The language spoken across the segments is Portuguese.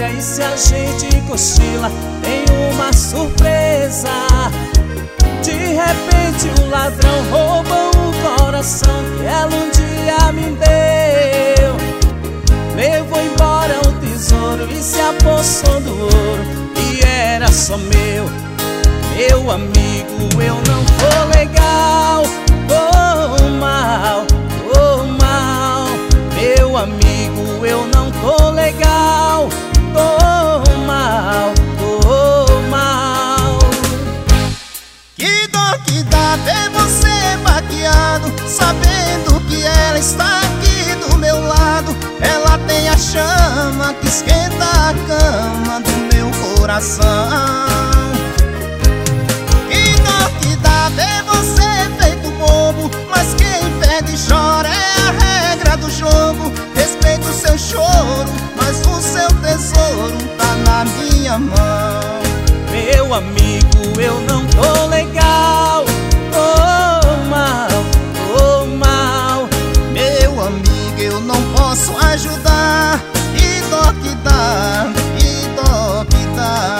olha e se a gente cochila tem uma surpresa. De repente o ladrão roubou o coração que ela um dia me deu. Levou embora o tesouro e se apossou do ouro e era só meu. Meu amigo, eu não tô legal, tô mal, tô mal. Meu amigo, eu não tô legal, tô mal, tô mal. Que dor que dá ver você baqueado, sabendo que ela está aqui do meu lado. Ela tem a chama que esquenta a cama do meu coração. Que dor que dá ver você feito bobo, mas quem perde e chora é a regra do jogo. Respeito o seu choro, mas o seu tesouro tá na minha mão. Meu amigo, eu não tô legal, tô mal, tô mal. Meu amigo, eu não posso ajudar. Que dó que dá, que dó que dá.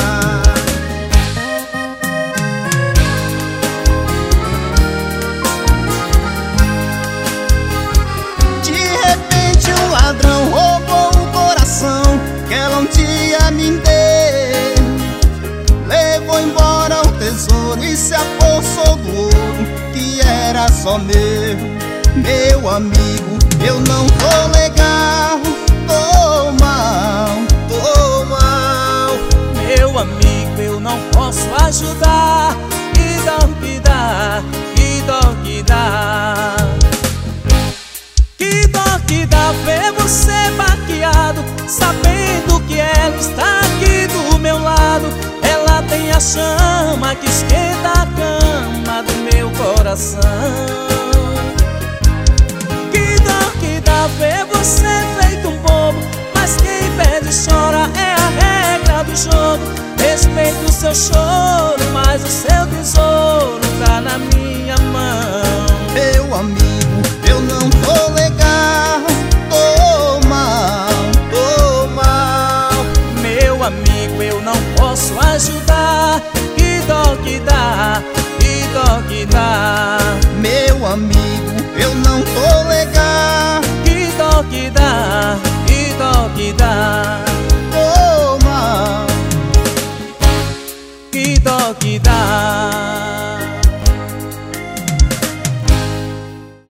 De repente um ladrão roubou o coração que ela um dia me deu. Levou embora o tesouro e se apossou do ouro que era só meu. Meu amigo, eu não tô legal, tô mal, tô mal. Meu amigo, eu não posso ajudar. Que dó que dá, que dó que dá. Que dó que dá ver você baqueado, sabendo que ela está aqui do meu lado. Ela tem a chama que esquenta a cama do meu coração. Que dó que dá ver você feito um bobo, mas quem perde e chora é a regra do jogo. Respeito o seu choro, mas o seu tesouro tá na minha mão. Meu amigo, eu não tô legal, tô mal, tô mal. Meu amigo, eu não posso ajudar. Que dó que dá, que dó que dá. Meu amigo, eu não tô legal. Que dó que dá, que dó que dá. Tô mal. Que dó que dá.